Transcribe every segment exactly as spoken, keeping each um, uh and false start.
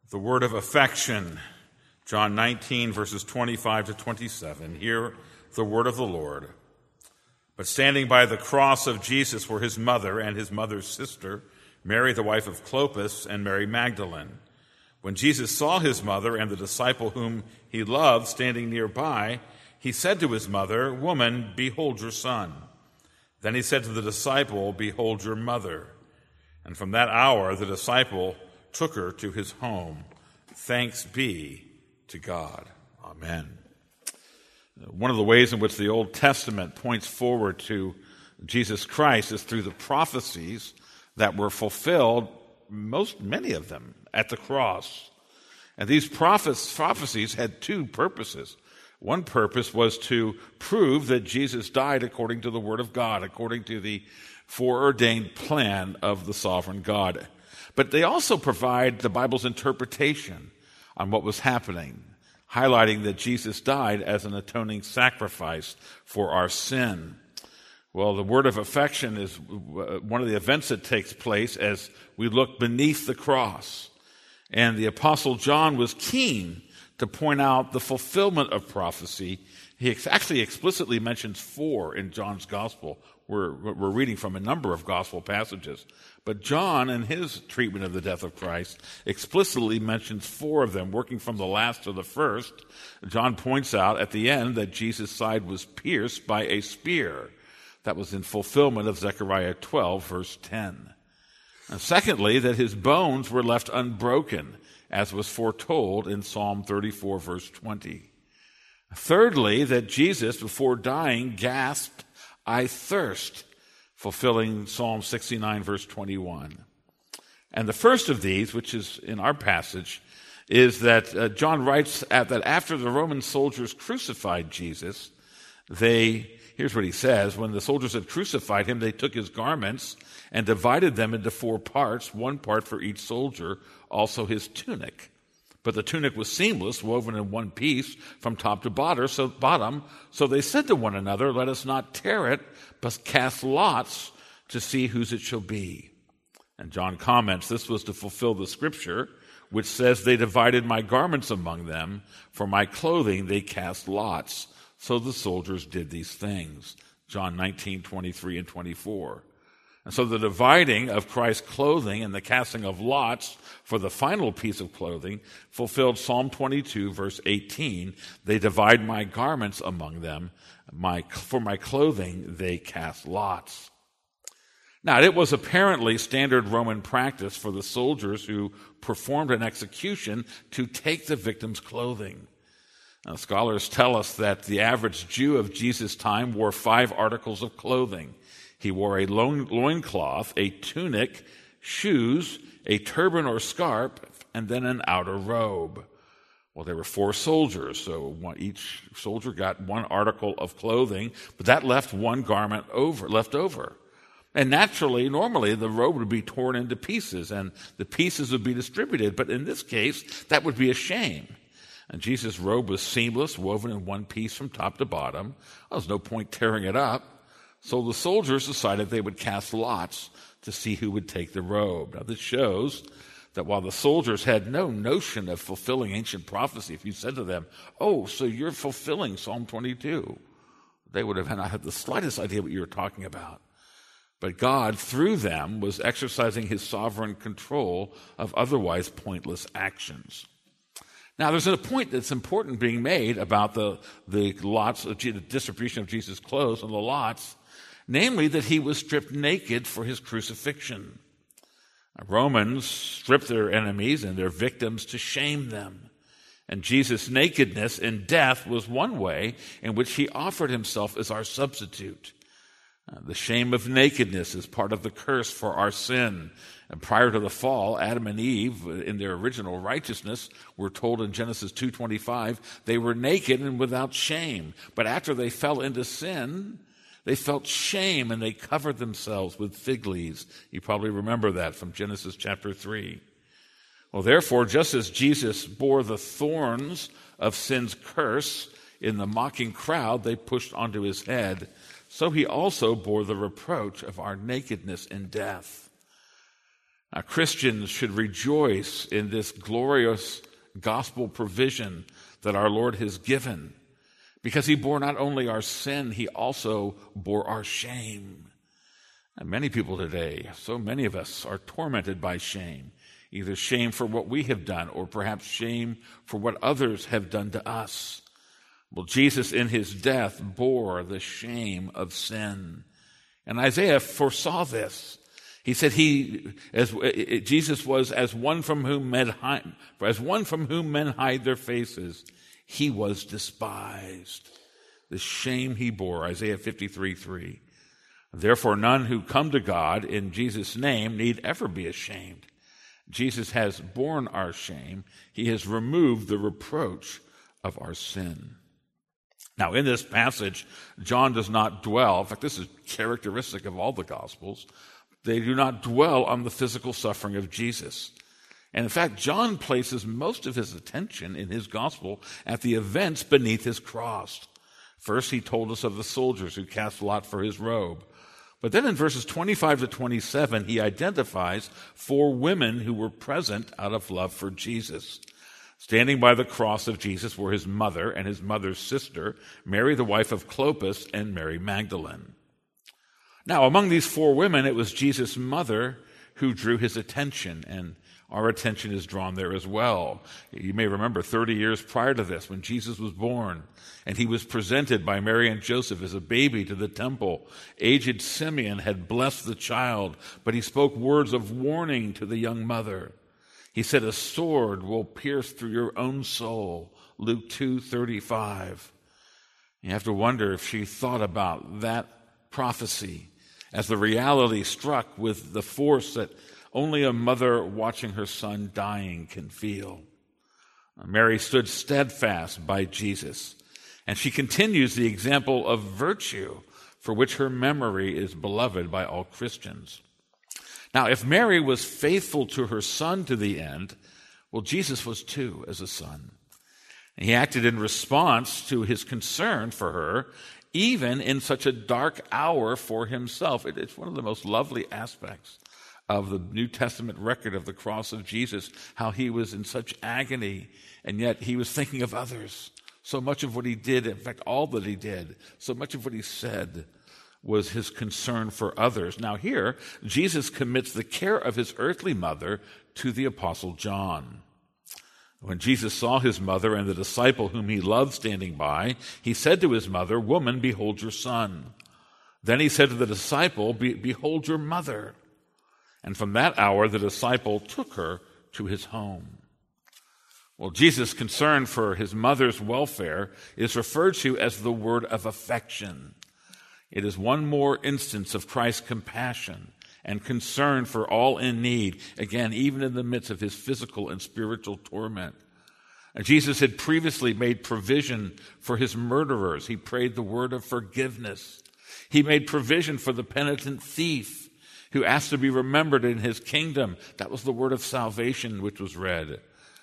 The word of affection, John nineteen, verses twenty-five to twenty-seven. Hear the word of the Lord. But standing by the cross of Jesus were his mother and his mother's sister, Mary the wife of Clopas, and Mary Magdalene. When Jesus saw his mother and the disciple whom he loved standing nearby, he said to his mother, "Woman, behold your son." Then he said to the disciple, "Behold your mother." And from that hour the disciple took her to his home. Thanks be to God. Amen. One of the ways in which the Old Testament points forward to Jesus Christ is through the prophecies that were fulfilled, most many of them, at the cross. And these prophes- prophecies had two purposes. One purpose was to prove that Jesus died according to the Word of God, according to the foreordained plan of the sovereign God. But they also provide the Bible's interpretation on what was happening, highlighting that Jesus died as an atoning sacrifice for our sin. Well, the word of affection is one of the events that takes place as we look beneath the cross. And the Apostle John was keen to point out the fulfillment of prophecy. He actually explicitly mentions four in John's gospel. We're, we're reading from a number of gospel passages. But John, in his treatment of the death of Christ, explicitly mentions four of them, working from the last to the first. John points out at the end that Jesus' side was pierced by a spear. That was in fulfillment of Zechariah twelve, verse ten. And secondly, that his bones were left unbroken, as was foretold in Psalm thirty-four, verse twenty. Thirdly, that Jesus, before dying, gasped, "I thirst," fulfilling Psalm sixty-nine, verse twenty-one. And the first of these, which is in our passage, is that uh, John writes at, that after the Roman soldiers crucified Jesus, they, here's what he says, when the soldiers had crucified him, they took his garments and divided them into four parts, one part for each soldier, also his tunic. But the tunic was seamless, woven in one piece from top to bottom. So, bottom. So they said to one another, "Let us not tear it, but cast lots to see whose it shall be." And John comments, this was to fulfill the scripture, which says, "They divided my garments among them. For my clothing they cast lots." So the soldiers did these things. John nineteen, twenty-three and twenty-four. And so the dividing of Christ's clothing and the casting of lots for the final piece of clothing fulfilled Psalm twenty-two, verse eighteen. "They divide my garments among them. My, for my clothing they cast lots." Now, it was apparently standard Roman practice for the soldiers who performed an execution to take the victim's clothing. Now, scholars tell us that the average Jew of Jesus' time wore five articles of clothing. He wore a loincloth, a tunic, shoes, a turban or scarf, and then an outer robe. Well, there were four soldiers, so one, each soldier got one article of clothing, but that left one garment over, left over. And naturally, normally, the robe would be torn into pieces, and the pieces would be distributed. But in this case, that would be a shame. And Jesus' robe was seamless, woven in one piece from top to bottom. There was no point tearing it up. So the soldiers decided they would cast lots to see who would take the robe. Now, this shows that while the soldiers had no notion of fulfilling ancient prophecy, if you said to them, "Oh, so you're fulfilling Psalm twenty-two," they would have not had the slightest idea what you were talking about. But God, through them, was exercising his sovereign control of otherwise pointless actions. Now, there's a point that's important being made about the, the lots, of, the distribution of Jesus' clothes and the lots, namely that he was stripped naked for his crucifixion. Romans stripped their enemies and their victims to shame them. And Jesus' nakedness in death was one way in which he offered himself as our substitute. Uh, the shame of nakedness is part of the curse for our sin. And prior to the fall, Adam and Eve, in their original righteousness, were told in Genesis two twenty-five, they were naked and without shame. But after they fell into sin, they felt shame and they covered themselves with fig leaves. You probably remember that from Genesis chapter three. Well, therefore, just as Jesus bore the thorns of sin's curse in the mocking crowd they pushed onto his head, so he also bore the reproach of our nakedness in death. Uh, Christians should rejoice in this glorious gospel provision that our Lord has given, because he bore not only our sin, he also bore our shame. And many people today, so many of us, are tormented by shame, either shame for what we have done or perhaps shame for what others have done to us. Well, Jesus in his death bore the shame of sin. And Isaiah foresaw this. He said he, as Jesus was as one from whom men hide, as one from whom men hide their faces. He was despised. The shame he bore, Isaiah fifty-three three. Therefore, none who come to God in Jesus' name need ever be ashamed. Jesus has borne our shame. He has removed the reproach of our sin. Now, in this passage, John does not dwell, in fact, this is characteristic of all the Gospels, they do not dwell on the physical suffering of Jesus. And in fact, John places most of his attention in his Gospel at the events beneath his cross. First, he told us of the soldiers who cast lot for his robe. But then in verses twenty-five to twenty-seven, he identifies four women who were present out of love for Jesus. Standing by the cross of Jesus were his mother and his mother's sister, Mary, the wife of Clopas, and Mary Magdalene. Now, among these four women, it was Jesus' mother who drew his attention, and our attention is drawn there as well. You may remember thirty years prior to this, when Jesus was born, and he was presented by Mary and Joseph as a baby to the temple. Aged Simeon had blessed the child, but he spoke words of warning to the young mother. He said, "A sword will pierce through your own soul," Luke two thirty-five. You have to wonder if she thought about that prophecy as the reality struck with the force that only a mother watching her son dying can feel. Mary stood steadfast by Jesus, and she continues the example of virtue for which her memory is beloved by all Christians. Now, if Mary was faithful to her son to the end, well, Jesus was too as a son. And he acted in response to his concern for her, even in such a dark hour for himself. It's one of the most lovely aspects of the New Testament record of the cross of Jesus, how he was in such agony, and yet he was thinking of others. So much of what he did, in fact, all that he did, so much of what he said was his concern for others. Now here, Jesus commits the care of his earthly mother to the Apostle John. When Jesus saw his mother and the disciple whom he loved standing by, he said to his mother, "Woman, behold your son." Then he said to the disciple, Be- behold your mother. And from that hour, the disciple took her to his home. Well, Jesus' concern for his mother's welfare is referred to as the word of affection. It is one more instance of Christ's compassion and concern for all in need, again, even in the midst of his physical and spiritual torment. Jesus had previously made provision for his murderers. He prayed the word of forgiveness. He made provision for the penitent thief who asked to be remembered in his kingdom. That was the word of salvation which was read.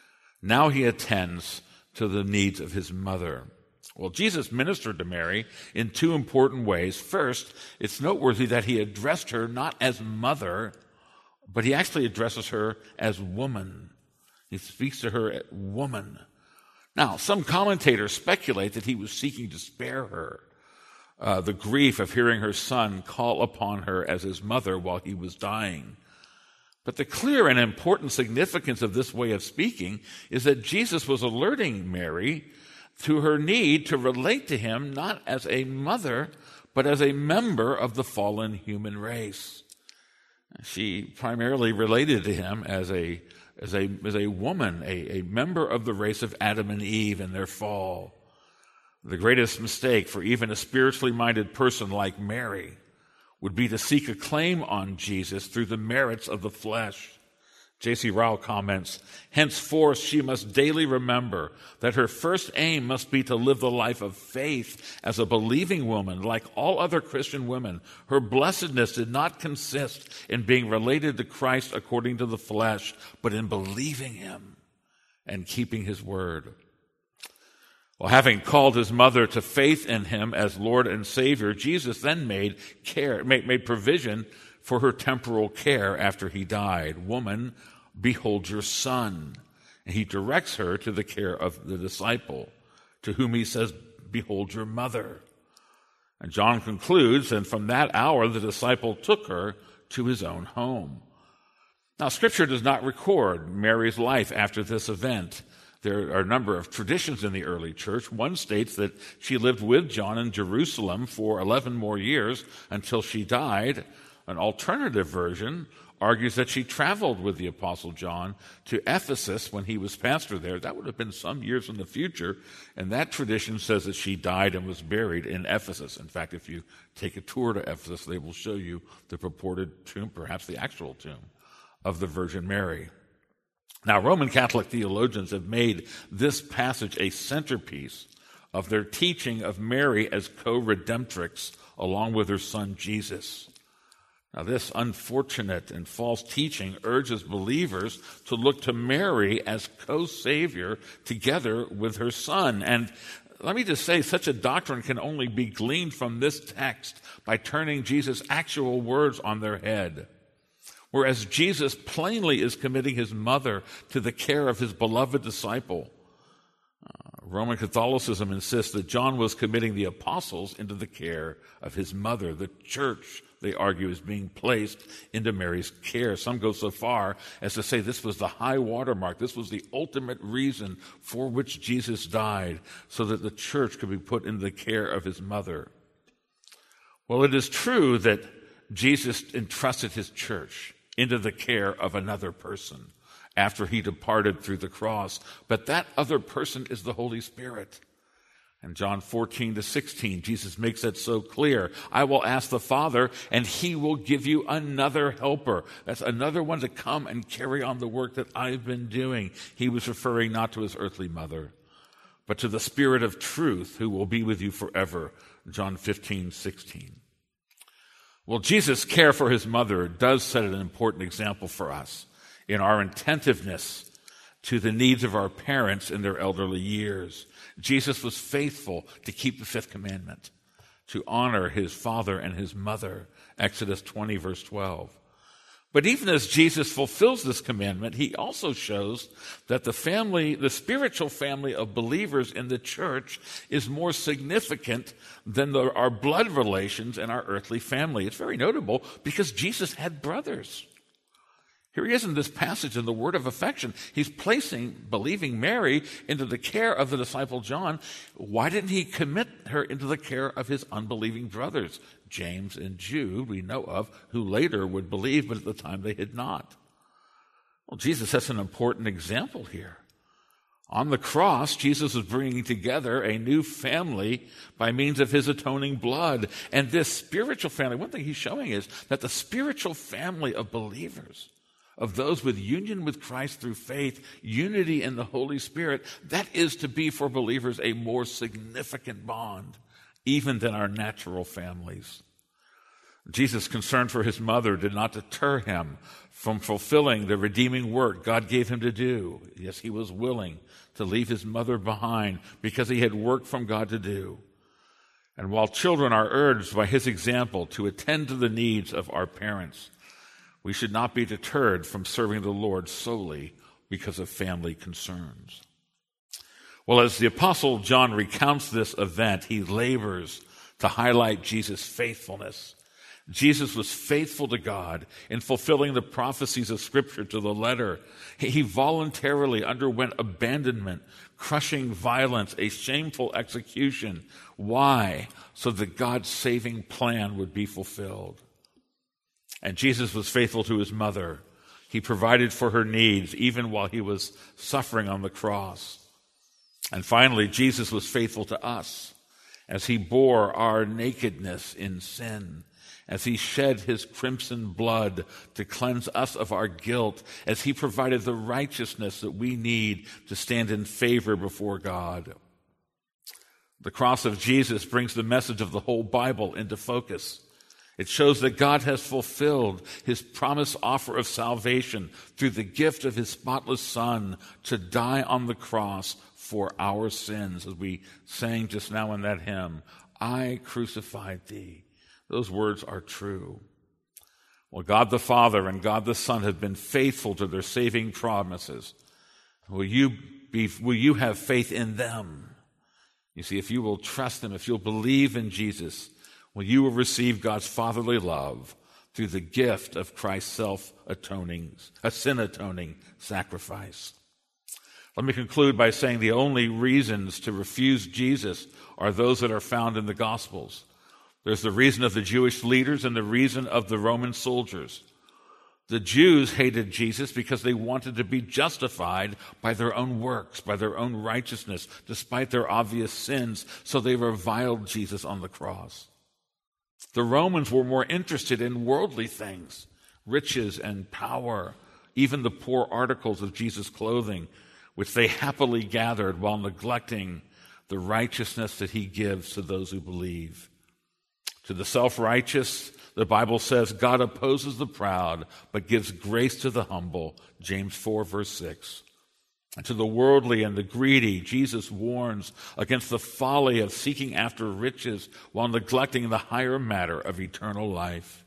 Now he attends to the needs of his mother. Well, Jesus ministered to Mary in two important ways. First, it's noteworthy that he addressed her not as mother, but he actually addresses her as woman. He speaks to her as woman. Now, some commentators speculate that he was seeking to spare her uh, the grief of hearing her son call upon her as his mother while he was dying. But the clear and important significance of this way of speaking is that Jesus was alerting Mary to her need to relate to him not as a mother, but as a member of the fallen human race. She primarily related to him as a as a as a woman, a, a member of the race of Adam and Eve in their fall. The greatest mistake for even a spiritually minded person like Mary would be to seek a claim on Jesus through the merits of the flesh. J C Ryle comments, henceforth she must daily remember that her first aim must be to live the life of faith as a believing woman. Like all other Christian women, her blessedness did not consist in being related to Christ according to the flesh, but in believing him and keeping his word. Well, having called his mother to faith in him as Lord and Savior, Jesus then made care, made, made provision for her temporal care after he died. Woman, behold your son. And he directs her to the care of the disciple, to whom he says, behold your mother. And John concludes, and from that hour the disciple took her to his own home. Now, Scripture does not record Mary's life after this event. There are a number of traditions in the early church. One states that she lived with John in Jerusalem for eleven more years until she died. An alternative version argues that she traveled with the Apostle John to Ephesus when he was pastor there. That would have been some years in the future, and that tradition says that she died and was buried in Ephesus. In fact, if you take a tour to Ephesus, they will show you the purported tomb, perhaps the actual tomb, of the Virgin Mary. Now, Roman Catholic theologians have made this passage a centerpiece of their teaching of Mary as co-redemptrix along with her son Jesus. Now, this unfortunate and false teaching urges believers to look to Mary as co-savior together with her son. And let me just say, such a doctrine can only be gleaned from this text by turning Jesus' actual words on their head. Whereas Jesus plainly is committing his mother to the care of his beloved disciple, uh, Roman Catholicism insists that John was committing the apostles into the care of his mother. The church, they argue, is being placed into Mary's care. Some go so far as to say this was the high watermark. This was the ultimate reason for which Jesus died, so that the church could be put into the care of his mother. Well, it is true that Jesus entrusted his church into the care of another person after he departed through the cross. But that other person is the Holy Spirit. In John fourteen to sixteen, Jesus makes that so clear. I will ask the Father, and he will give you another helper. That's another one to come and carry on the work that I've been doing. He was referring not to his earthly mother, but to the Spirit of truth who will be with you forever. John fifteen sixteen. Well, Jesus' care for his mother does set an important example for us in our attentiveness to the needs of our parents in their elderly years. Jesus was faithful to keep the fifth commandment, to honor his father and his mother, Exodus twenty, verse twelve. But even as Jesus fulfills this commandment, he also shows that the family, the spiritual family of believers in the church is more significant than the, our blood relations and our earthly family. It's very notable because Jesus had brothers. Here he is in this passage in the word of affection. He's placing believing Mary into the care of the disciple John. Why didn't he commit her into the care of his unbelieving brothers, James and Jude, we know of, who later would believe, but at the time they had not? Well, Jesus has an important example here. On the cross, Jesus is bringing together a new family by means of his atoning blood. And this spiritual family, one thing he's showing is that the spiritual family of believers, of those with union with Christ through faith, unity in the Holy Spirit, that is to be for believers a more significant bond even than our natural families. Jesus' concern for his mother did not deter him from fulfilling the redeeming work God gave him to do. Yes, he was willing to leave his mother behind because he had work from God to do. And while children are urged by his example to attend to the needs of our parents, we should not be deterred from serving the Lord solely because of family concerns. Well, as the Apostle John recounts this event, he labors to highlight Jesus' faithfulness. Jesus was faithful to God in fulfilling the prophecies of Scripture to the letter. He voluntarily underwent abandonment, crushing violence, a shameful execution. Why? So that God's saving plan would be fulfilled. And Jesus was faithful to his mother. He provided for her needs even while he was suffering on the cross. And finally, Jesus was faithful to us as he bore our nakedness in sin, as he shed his crimson blood to cleanse us of our guilt, as he provided the righteousness that we need to stand in favor before God. The cross of Jesus brings the message of the whole Bible into focus. It shows that God has fulfilled his promised offer of salvation through the gift of his spotless Son to die on the cross for our sins, as we sang just now in that hymn, I crucified thee. Those words are true. Well, God the Father and God the Son have been faithful to their saving promises. Will you be, will you have faith in them? You see, if you will trust them, if you'll believe in Jesus, well, you will receive God's fatherly love through the gift of Christ's self-atoning, a sin-atoning sacrifice. Let me conclude by saying the only reasons to refuse Jesus are those that are found in the Gospels. There's the reason of the Jewish leaders and the reason of the Roman soldiers. The Jews hated Jesus because they wanted to be justified by their own works, by their own righteousness, despite their obvious sins, so they reviled Jesus on the cross. The Romans were more interested in worldly things, riches and power, even the poor articles of Jesus' clothing, which they happily gathered while neglecting the righteousness that he gives to those who believe. To the self-righteous, the Bible says, God opposes the proud, but gives grace to the humble, James four, verse six. And to the worldly and the greedy, Jesus warns against the folly of seeking after riches while neglecting the higher matter of eternal life.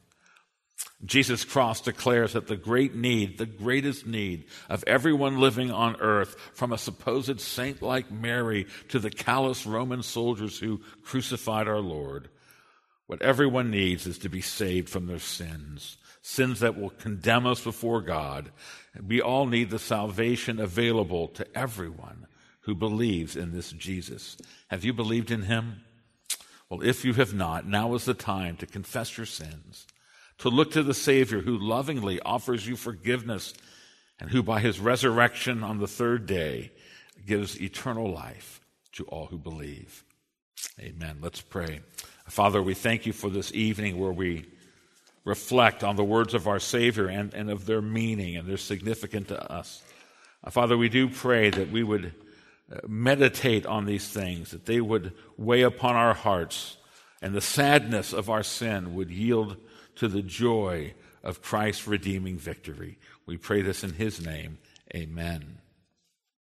Jesus' cross declares that the great need, the greatest need of everyone living on earth, from a supposed saint like Mary to the callous Roman soldiers who crucified our Lord, what everyone needs is to be saved from their sins, sins that will condemn us before God. We all need the salvation available to everyone who believes in this Jesus. Have you believed in him? Well, if you have not, now is the time to confess your sins, to look to the Savior who lovingly offers you forgiveness and who by his resurrection on the third day gives eternal life to all who believe. Amen. Let's pray. Father, we thank you for this evening where we reflect on the words of our Savior and, and of their meaning and their significance to us. Uh, Father, we do pray that we would uh, meditate on these things, that they would weigh upon our hearts, and the sadness of our sin would yield to the joy of Christ's redeeming victory. We pray this in his name. Amen.